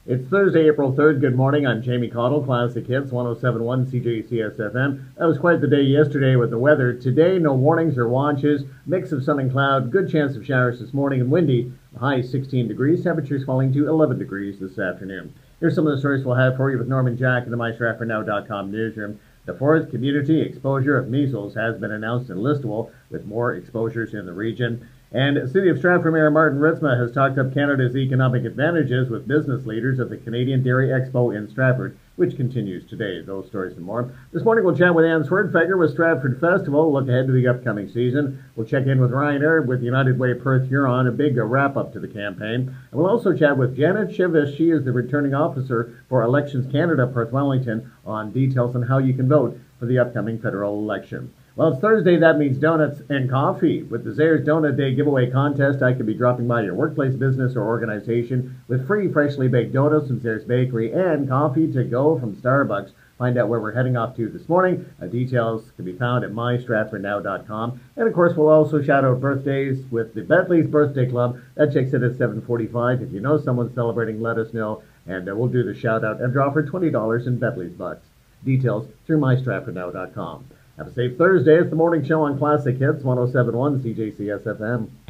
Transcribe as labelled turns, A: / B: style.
A: It's Thursday, April 3rd. Good morning. I'm Jamie Cottle, Classic Hits, 1071 CJCS FM. That was quite the day yesterday with the weather. Today, no warnings or watches. Mix of sun and cloud. Good chance of showers this morning and windy. The high 16 degrees. Temperatures falling to 11 degrees this afternoon. Here's some of the stories we'll have for you with Norman Jack in the MyStratfordNow.com newsroom. The fourth community exposure of measles has been announced in Listowel, with more exposures in the region. And City of Stratford Mayor Martin Ritzma has talked up Canada's economic advantages with business leaders at the Canadian Dairy Expo in Stratford, which continues today. Those stories and more. This morning we'll chat with Anne Swerdfeger with Stratford Festival, look ahead to the upcoming season. We'll check in with Ryan Erb with United Way Perth Huron, a big wrap-up to the campaign. And we'll also chat with Janet Chivis. She is the returning officer for Elections Canada Perth Wellington on details on how you can vote for the upcoming federal election. Well, it's Thursday. That means donuts and coffee. With the Zayres Donut Day giveaway contest, I could be dropping by your workplace, business, or organization with free freshly baked donuts from Zayres Bakery and coffee to go from Starbucks. Find out where we're heading off to this morning. Details can be found at mystratfordnow.com. And, of course, we'll also shout out birthdays with the Bentley's Birthday Club. That checks in at 7:45. If you know someone celebrating, let us know, and we'll do the shout-out and draw for $20 in Bentley's bucks. Details through mystratfordnow.com. Have a safe Thursday. It's the morning show on Classic Hits, 1071 CJCS FM.